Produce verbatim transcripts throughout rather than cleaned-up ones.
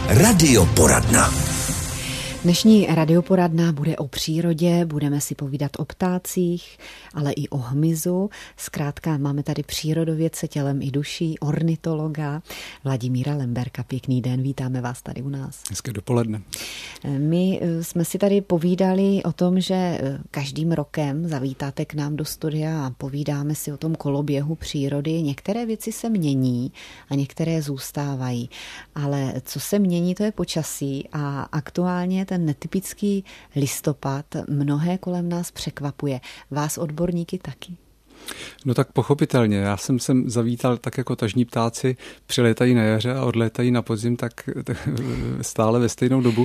Radioporadna. Dnešní radioporadna bude o přírodě, budeme si povídat o ptácích, ale i o hmyzu. Zkrátka máme tady přírodovědce tělem i duší, ornitologa Vladimíra Lemberka. Pěkný den, vítáme vás tady u nás. Hezké dopoledne. My jsme si tady povídali o tom, že každým rokem zavítáte k nám do studia a povídáme si o tom koloběhu přírody. Některé věci se mění a některé zůstávají, ale co se mění, to je počasí a aktuálně ten netypický listopad mnohé kolem nás překvapuje. Vás odborníky taky? No tak pochopitelně. Já jsem sem zavítal tak jako tažní ptáci přilétají na jaře a odlétají na podzim, tak, tak stále ve stejnou dobu.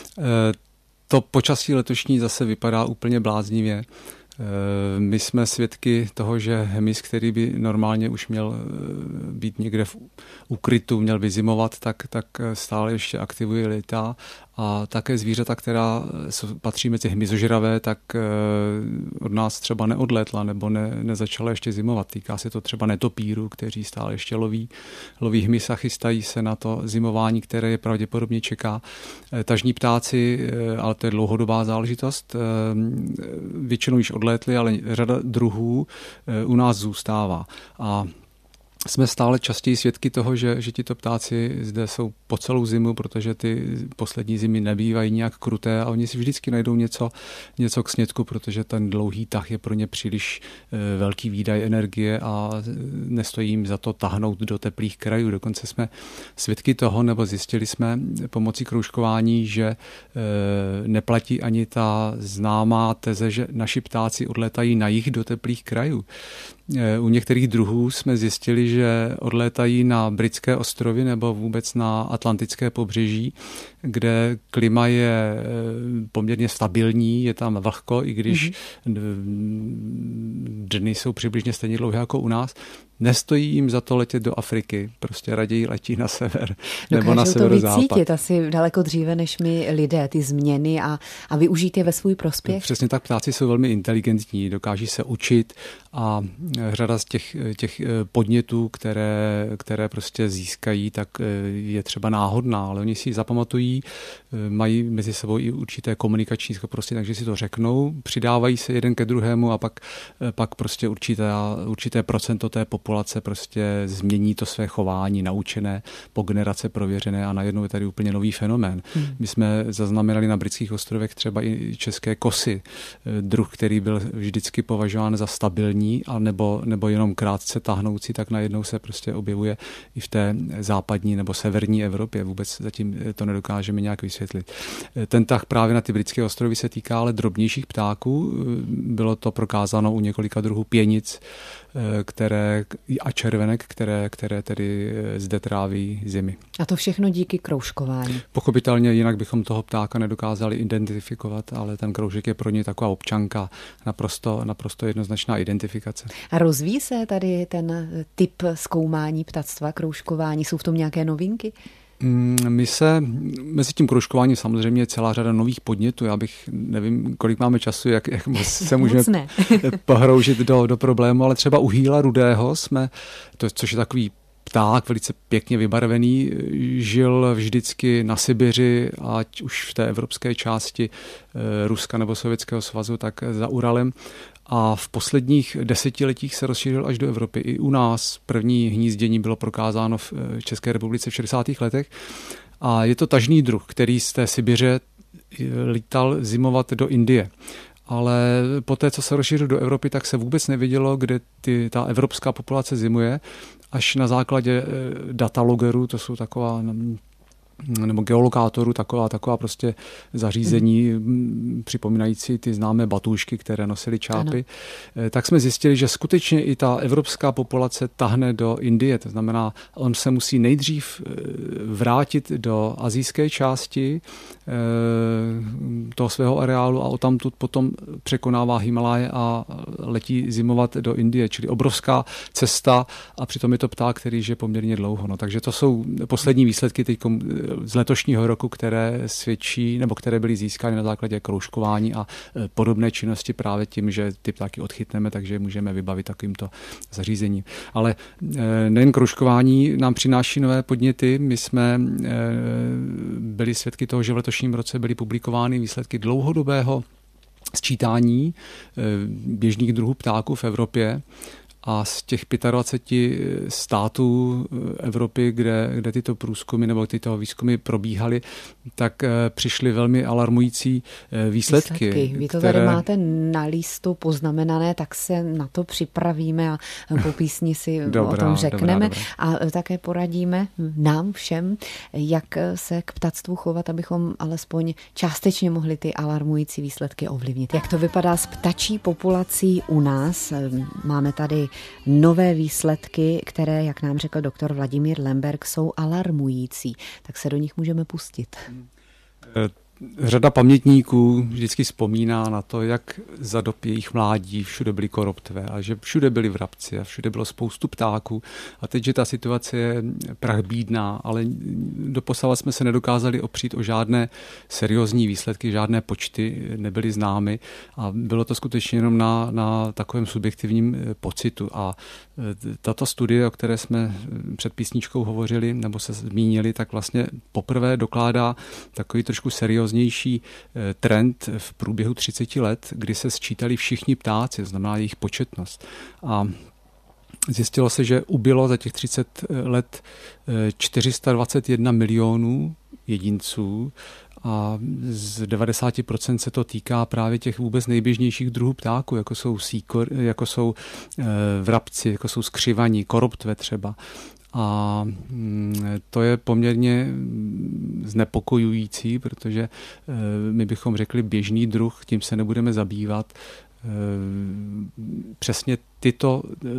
To počasí letošní zase vypadá úplně bláznivě. My jsme svědky toho, že hmyz, který by normálně už měl být někde v ukrytu, měl by zimovat, tak, tak stále ještě aktivuje léta. A také zvířata, která patří mezi hmyzožravé, tak od nás třeba neodlétla nebo ne, nezačala ještě zimovat. Týká se to třeba netopírů, kteří stále ještě loví, loví hmyz a chystají se na to zimování, které je pravděpodobně čeká. Tažní ptáci, ale to je dlouhodobá záležitost, většinou již odlétli, ale řada druhů u nás zůstává. A jsme stále častěji svědky toho, že, že tito ptáci zde jsou po celou zimu, protože ty poslední zimy nebývají nějak kruté a oni si vždycky najdou něco, něco k snědku, protože ten dlouhý tah je pro ně příliš e, velký výdaj energie a nestojí jim za to tahnout do teplých krajů. Dokonce jsme svědky toho, nebo zjistili jsme pomocí kroužkování, že e, neplatí ani ta známá teze, že naši ptáci odlétají na jih do teplých krajů. U některých druhů jsme zjistili, že odlétají na Britské ostrovy nebo vůbec na Atlantické pobřeží, kde klima je poměrně stabilní, je tam vlhko, i když mm-hmm. dny jsou přibližně stejně dlouhé jako u nás. Nestojí jim za to letět do Afriky, prostě raději letí na sever nebo na severozápad. Dokážou to vycítit asi daleko dříve než my lidé, ty změny a, a využít je ve svůj prospěch? Přesně tak, ptáci jsou velmi inteligentní, dokáží se učit a řada z těch, těch podnětů, které, které prostě získají, tak je třeba náhodná, ale oni si ji zapamatují, mají mezi sebou i určité komunikační schopnosti, takže si to řeknou, přidávají se jeden ke druhému a pak, pak prostě určité, určité procento té populace prostě změní to své chování, naučené, po generace prověřené a najednou je tady úplně nový fenomén. Hmm. My jsme zaznamenali na Britských ostrovech třeba i české kosy, druh, který byl vždycky považován za stabilní, a nebo, nebo jenom krátce tahnoucí, tak najednou se prostě objevuje i v té západní nebo severní Evropě. Vůbec zatím to nedokážeme nějak vysvětlit. Ten tah právě na ty Britské ostrovy se týká ale drobnějších ptáků. Bylo to prokázáno u několika druhů pěnic, které, a červenek, které, které tedy zde tráví zimy. A to všechno díky kroužkování. Pochopitelně, jinak bychom toho ptáka nedokázali identifikovat, ale ten kroužek je pro ně taková občanka, naprosto, naprosto jednoznačná identifikace. A rozvíjí se tady ten typ zkoumání ptactva, kroužkování? Jsou v tom nějaké novinky? My se, mezi tím kroužkováním samozřejmě je celá řada nových podnětů. Já bych, nevím, kolik máme času, jak, jak se můžeme pohroužit do, do problému, ale třeba u hýla rudého jsme, to, což je takový pták, velice pěkně vybarvený, žil vždycky na Sibiři, ať už v té evropské části e, Ruska nebo Sovětského svazu, tak za Uralem. A v posledních desetiletích se rozšířil až do Evropy. I u nás první hnízdění bylo prokázáno v České republice v šedesátých letech. A je to tažný druh, který z té Sibiře lítal zimovat do Indie. Ale poté, co se rozšířil do Evropy, tak se vůbec nevědělo, kde ty, ta evropská populace zimuje. Až na základě datalogerů, to jsou taková nebo geolokátoru, taková, taková prostě zařízení mm. připomínající ty známé batůžky, které nosily čápy, ano. Tak jsme zjistili, že skutečně i ta evropská populace tahne do Indie. To znamená, on se musí nejdřív vrátit do asijské části toho svého areálu a odtamtud potom překonává Himaláje a letí zimovat do Indie. Čili obrovská cesta a přitom je to pták, který žije poměrně dlouho. No, takže to jsou poslední výsledky teď z letošního roku, které svědčí, nebo které byly získány na základě kroužkování a podobné činnosti právě tím, že ty ptáky odchytneme, takže můžeme vybavit takovýmto zařízením. Ale nejen kroužkování nám přináší nové podněty. My jsme byli svědky toho, že v letošním roce byly publikovány výsledky dlouhodobého sčítání běžných druhů ptáků v Evropě. A z těch dvacet pět států Evropy, kde, kde tyto průzkumy nebo tyto výzkumy probíhaly, tak přišly velmi alarmující výsledky. výsledky. Vy to které... tady máte na listu poznamenané, tak se na to připravíme a po písni si dobrá, o tom řekneme. Dobrá, dobrá. A také poradíme nám všem, jak se k ptactvu chovat, abychom alespoň částečně mohli ty alarmující výsledky ovlivnit. Jak to vypadá s ptačí populací u nás? Máme tady nové výsledky, které, jak nám řekl doktor Vladimír Lemberg, jsou alarmující. Tak se do nich můžeme pustit. Řada pamětníků vždycky vzpomíná na to, jak za dob jejich mládí všude byly koroptvé a že všude byly vrabci a všude bylo spoustu ptáků. A teď, že ta situace je prachbídná, ale doposavad jsme se nedokázali opřít o žádné seriózní výsledky, žádné počty nebyly známy a bylo to skutečně jenom na, na takovém subjektivním pocitu. A tato studie, o které jsme před písničkou hovořili nebo se zmínili, tak vlastně poprvé dokládá takový trošku seriózní trend v průběhu třiceti let, kdy se sčítali všichni ptáci, to znamená jejich početnost. A zjistilo se, že ubylo za těch třicet let čtyři sta dvacet jedna milionů jedinců a z devadesát procent se to týká právě těch vůbec nejběžnějších druhů ptáků, jako jsou síkor, jako jsou vrabci, jako jsou skřivaní, koroptve třeba. A to je poměrně znepokojující, protože my bychom řekli běžný druh, tím se nebudeme zabývat. Přesně tyto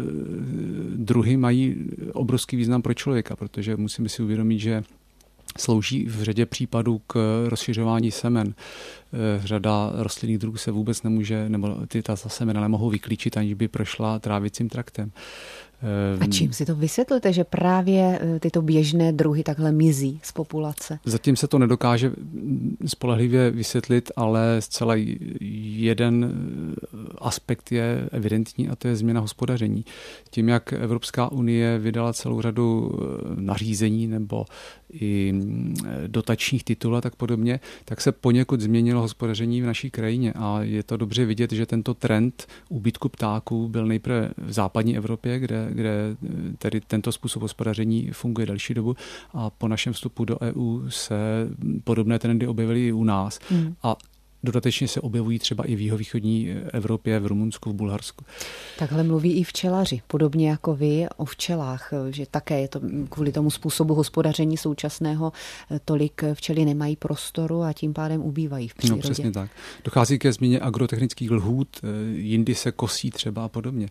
druhy mají obrovský význam pro člověka, protože musíme si uvědomit, že slouží v řadě případů k rozšiřování semen. Řada rostlinných druhů se vůbec nemůže, nebo ty ta semena nemohou vyklíčit, aniž by prošla trávicím traktem. A čím si to vysvětlíte, že právě tyto běžné druhy takhle mizí z populace? Zatím se to nedokáže spolehlivě vysvětlit, ale zcela jeden aspekt je evidentní a to je změna hospodaření. Tím, jak Evropská unie vydala celou řadu nařízení nebo i dotačních titulů a tak podobně, tak se poněkud změnilo hospodaření v naší krajině a je to dobře vidět, že tento trend úbytku ptáků byl nejprve v západní Evropě, kde, kde tedy tento způsob hospodaření funguje delší dobu a po našem vstupu do E U se podobné trendy objevily i u nás. Hmm. A dodatečně se objevují třeba i v jihovýchodní Evropě, v Rumunsku, v Bulharsku. Takhle mluví i včelaři, podobně jako vy o včelách, že také je to kvůli tomu způsobu hospodaření současného, tolik včely nemají prostoru a tím pádem ubývají v přírodě. No přesně tak. Dochází ke změně agrotechnických lhůt, jindy se kosí třeba a podobně.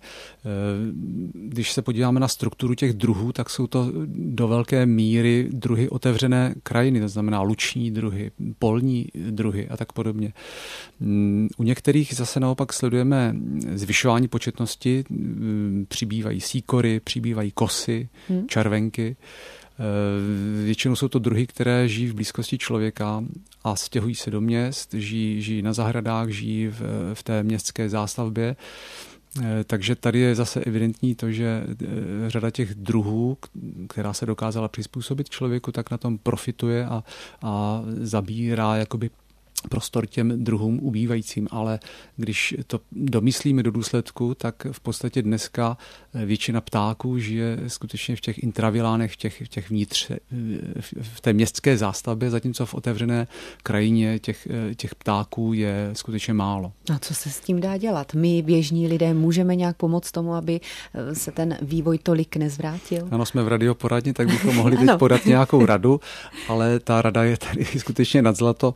Když se podíváme na strukturu těch druhů, tak jsou to do velké míry druhy otevřené krajiny, to znamená luční druhy, polní druhy a tak podobně. U některých zase naopak sledujeme zvyšování početnosti, přibývají síkory, přibývají kosy, hmm. červenky. Většinou jsou to druhy, které žijí v blízkosti člověka a stěhují se do měst, žijí, žijí na zahradách, žijí v, v té městské zástavbě. Takže tady je zase evidentní to, že řada těch druhů, která se dokázala přizpůsobit člověku, tak na tom profituje a, a zabírá jakoby prostor těm druhům ubývajícím, ale když to domyslíme do důsledku, tak v podstatě dneska většina ptáků žije skutečně v těch intravilánech, v těch, v těch vnitř, v té městské zástavbě, zatímco v otevřené krajině těch, těch ptáků je skutečně málo. A co se s tím dá dělat? My běžní lidé můžeme nějak pomoct tomu, aby se ten vývoj tolik nezvrátil? Ano, jsme v radioporadně, tak bychom mohli teď podat nějakou radu, ale ta rada je tady skutečně nad zlato.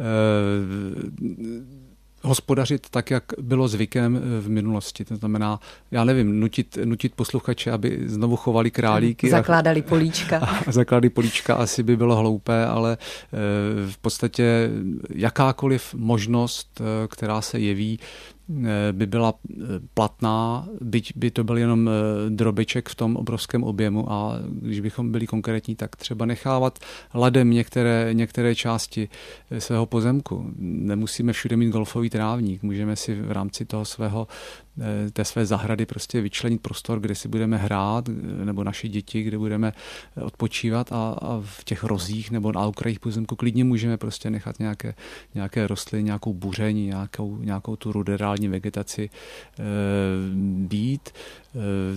Hospodařit tak, jak bylo zvykem v minulosti. To znamená, já nevím, nutit, nutit posluchače, aby znovu chovali králíky. Zakládali políčka. A zakládali políčka asi by bylo hloupé, ale v podstatě jakákoliv možnost, která se jeví, by byla platná, byť by to byl jenom drobiček v tom obrovském objemu, a když bychom byli konkrétní, tak třeba nechávat ladem některé, některé části svého pozemku. Nemusíme všude mít golfový trávník, můžeme si v rámci toho svého té své zahrady prostě vyčlenit prostor, kde si budeme hrát, nebo naše děti, kde budeme odpočívat, a, a v těch rozích nebo na okrajích pozemku klidně můžeme prostě nechat nějaké, nějaké rostliny, nějakou buření, nějakou, nějakou tu ruderální vegetaci e, být. E,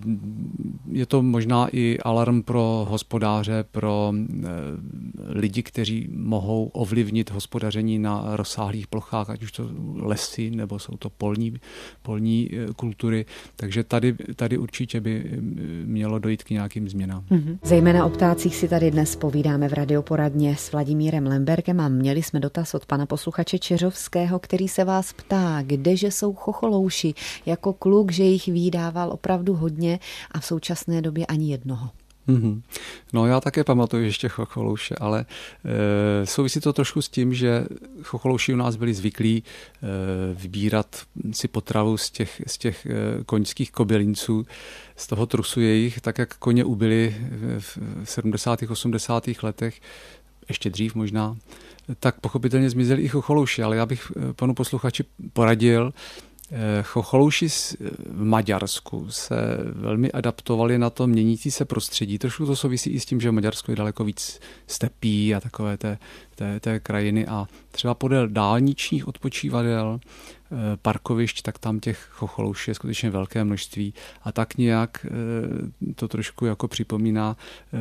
je to možná i alarm pro hospodáře, pro e, lidi, kteří mohou ovlivnit hospodaření na rozsáhlých plochách, ať už to lesy, nebo jsou to polní, polní kultury, takže tady, tady určitě by mělo dojít k nějakým změnám. Mm-hmm. Zejména o ptácích si tady dnes povídáme v radioporadně s Vladimírem Lembergem a měli jsme dotaz od pana posluchače Čeřovského, který se vás ptá, kdeže jsou chocholouši. Jako kluk, že jich vídával opravdu hodně a v současné době ani jednoho. Mm-hmm. No já také pamatuju ještě chocholouše, ale e, souvisí to trošku s tím, že chocholouši u nás byli zvyklí e, vybírat si potravu z těch, z těch e, koňských kobylínců, z toho trusu jejich, tak jak koně ubyly v sedmdesátých osmdesátých letech, ještě dřív možná, tak pochopitelně zmizeli i chocholouši, ale já bych panu posluchači poradil, chocholouši v Maďarsku se velmi adaptovali na to měnící se prostředí. Trošku to souvisí i s tím, že v Maďarsku je daleko víc stepí a takové té, té, té krajiny, a třeba podél dálničních odpočívadel, parkovišť, tak tam těch chocholouší je skutečně velké množství, a tak nějak to trošku jako připomíná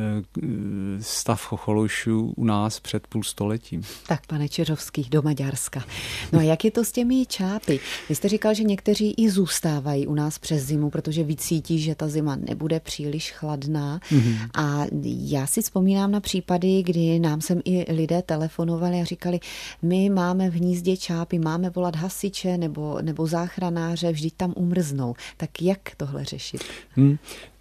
stav chocholoušů u nás před půl stoletím. Tak, pane Čeřovský, do Maďarska. No a jak je to s těmi čápy? Vy jste říkal, že někteří i zůstávají u nás přes zimu, protože vycítí, že ta zima nebude příliš chladná. Mm-hmm. A já si vzpomínám na případy, kdy nám sem i lidé telefonovali a říkali, my máme v hnízdě čápy, máme volat hasiče nebo, nebo záchranáře, vždyť tam umrznou. Tak jak tohle řešit? Hmm.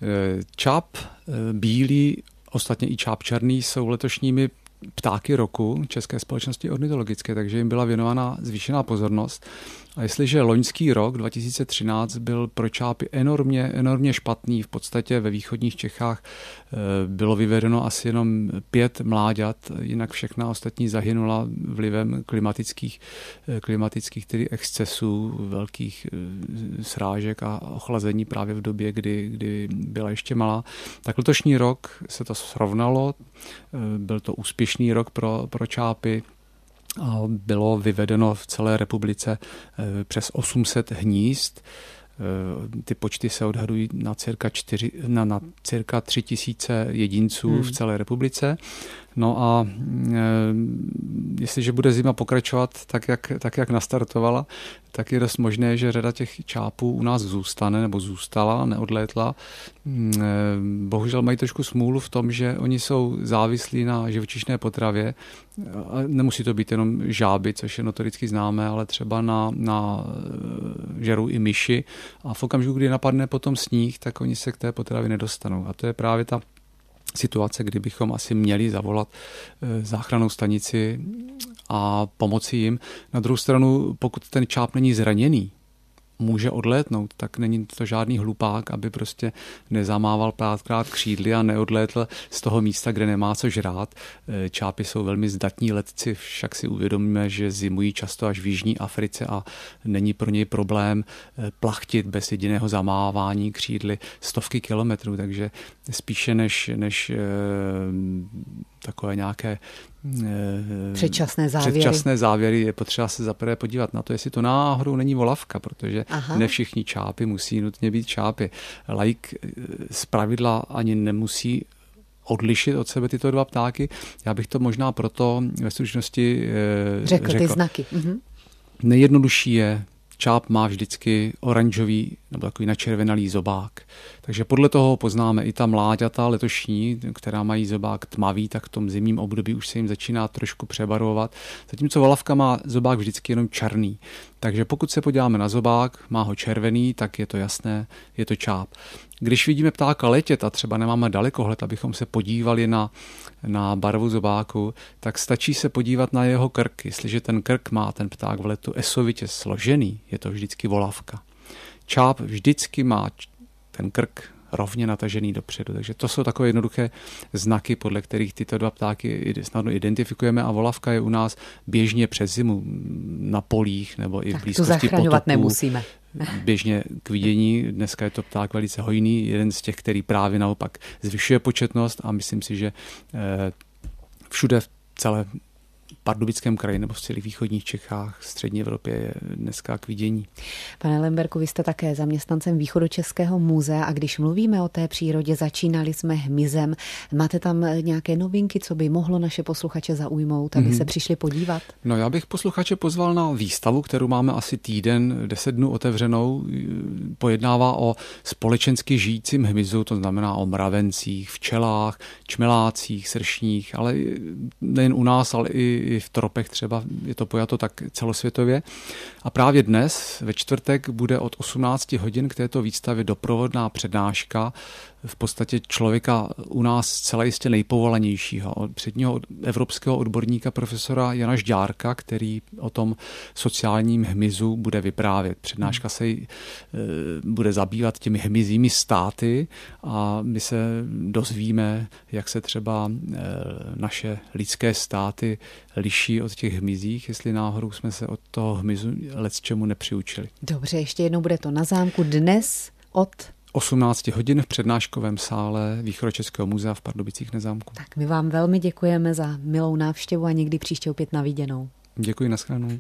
Čáp bílý, ostatně i čáp černý, jsou letošními ptáky roku České společnosti ornitologické, takže jim byla věnována zvýšená pozornost. A jestliže loňský rok dva tisíce třináct byl pro čápy enormně, enormně špatný, v podstatě ve východních Čechách bylo vyvedeno asi jenom pět mláďat, jinak všechna ostatní zahynula vlivem klimatických, klimatických tedy excesů, velkých srážek a ochlazení právě v době, kdy, kdy byla ještě malá. Tak letošní rok se to srovnalo, byl to úspěšný rok pro, pro čápy. Bylo vyvedeno v celé republice přes osm set hnízd. Ty počty se odhadují na cirka, čtyři, na, na cirka tři tisíce jedinců hmm. v celé republice. No a e, jestliže bude zima pokračovat tak jak, tak, jak nastartovala, tak je dost možné, že řada těch čápů u nás zůstane nebo zůstala, neodlétla. E, bohužel mají trošku smůlu v tom, že oni jsou závislí na živočišné potravě. A nemusí to být jenom žáby, což je notoricky známé, ale třeba na, na žerou i myši. A v okamžiku, kdy napadne potom sníh, tak oni se k té potravě nedostanou. A to je právě ta situace, kdy bychom asi měli zavolat záchrannou stanici a pomoci jim. Na druhou stranu, pokud ten čáp není zraněný, může odlétnout, tak není to žádný hlupák, aby prostě nezamával párkrát křídly a neodlétl z toho místa, kde nemá co žrát. Čápy jsou velmi zdatní letci, však si uvědomíme, že zimují často až v jižní Africe a není pro něj problém plachtit bez jediného zamávání křídly stovky kilometrů, takže spíše než, než takové nějaké předčasné závěry. předčasné závěry je potřeba se zaprvé podívat na to, jestli to náhodou není volavka, protože Aha. ne všichni čápy musí nutně být čápy. Laik zpravidla ani nemusí odlišit od sebe tyto dva ptáky. Já bych to možná proto ve stručnosti řekl. řekl. Ty znaky. Mhm. Nejjednodušší je, čáp má vždycky oranžový nebo takový načervenalý zobák. Takže podle toho poznáme i ta mláďata letošní, která mají zobák tmavý, tak v tom zimním období už se jim začíná trošku přebarvovat. Zatímco volavka má zobák vždycky jenom černý. Takže pokud se podíváme na zobák, má ho červený, tak je to jasné, je to čáp. Když vidíme ptáka letět a třeba nemáme dalekohled, abychom se podívali na, na barvu zobáku, tak stačí se podívat na jeho krk. Jestliže ten krk má ten pták v letu esovitě složený, je to vždycky volavka. Čáp vždycky má ten krk rovně natažený dopředu. Takže to jsou takové jednoduché znaky, podle kterých tyto dva ptáky snadno identifikujeme a volavka je u nás běžně přes zimu na polích nebo i v blízkosti potoků. Nemusíme. Běžně k vidění. Dneska je to pták velice hojný, jeden z těch, který právě naopak zvyšuje početnost a myslím si, že všude v celé Pardubickém kraji nebo v celých východních Čechách, střední Evropě je dneska k vidění. Pane Lemberku, vy jste také zaměstnancem Východočeského muzea a když mluvíme o té přírodě, začínali jsme hmyzem. Máte tam nějaké novinky, co by mohlo naše posluchače zaujmout, aby mm. se přišli podívat? No já bych posluchače pozval na výstavu, kterou máme asi týden, deset dnů otevřenou. Pojednává o společensky žijícím hmyzu, to znamená o mravencích, včelách, čmelácích, sršních, ale nejen u nás, ale i v tropech třeba je to pojato tak celosvětově. A právě dnes, ve čtvrtek, bude od osmnácti hodin k této výstavě doprovodná přednáška v podstatě člověka u nás zcela jistě nejpovolanějšího, předního evropského odborníka profesora Jana Žďárka, který o tom sociálním hmyzu bude vyprávět. Přednáška se e, bude zabývat těmi hmyzími státy a my se dozvíme, jak se třeba e, naše lidské státy liší od těch hmyzích, jestli náhodou jsme se od toho hmyzu lecčemu nepřiučili. Dobře, ještě jednou bude to na zámku dnes od osmnáct hodin v přednáškovém sále Východočeského muzea v Pardubicích na zámku. Tak my vám velmi děkujeme za milou návštěvu a někdy příště opět na viděnou. Děkuji, nashledanou.